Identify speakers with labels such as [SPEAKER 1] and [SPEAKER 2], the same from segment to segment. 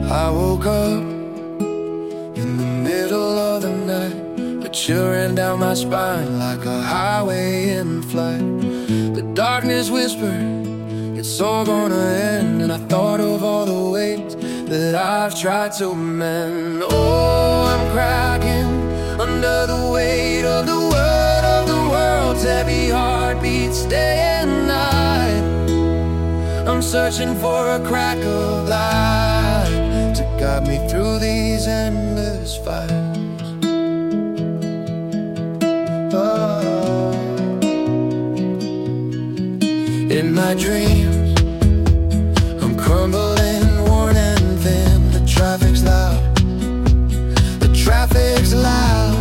[SPEAKER 1] I woke up in the middle of the night, a chill ran down my spine like a highway in flight. The darkness whispered, it's all gonna end. And I thought of all the ways that I've tried to mend. Oh, I'm cracking under the weight of the world, of the world's heavy heartbeats day and night. I'm searching for a crack of light to guide me through these endless fights. Oh. In my dreams, I'm crumbling, worn and thin. The traffic's loud, the traffic's loud,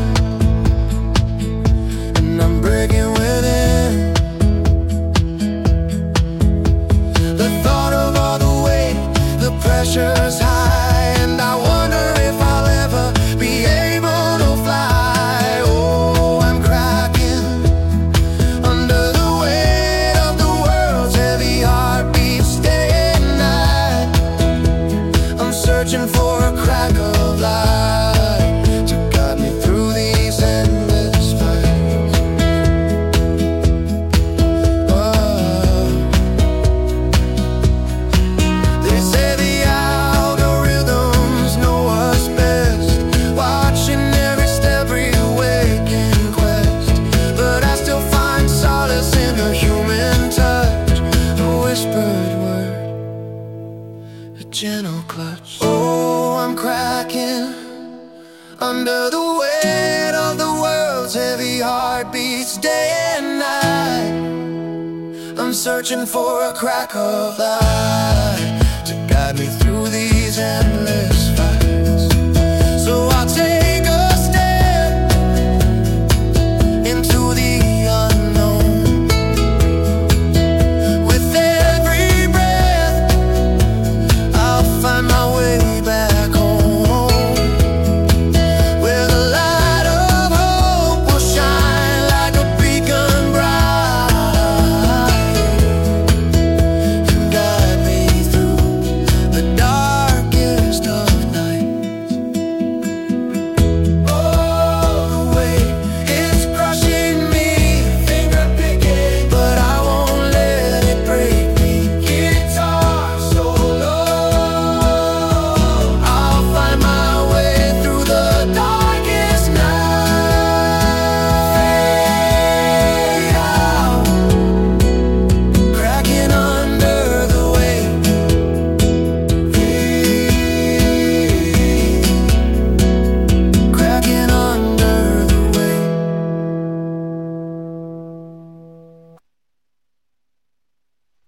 [SPEAKER 1] and I'm breaking within. The thought of all the weight, the pressure's high, and I wonder if I'll ever be able to fly. Oh, I'm cracking under the weight of the world's heavy heartbeats day and night. I'm searching for a crack of light to guide me through these endless fights. Oh. They say the algorithms know us best, watching every step, reawakening quest. But I still find solace in a human touch, a whispered word, a gentle clutch. Oh, I'm cracking under the weight of the world's heavy heartbeats day and night. I'm searching for a crack of light.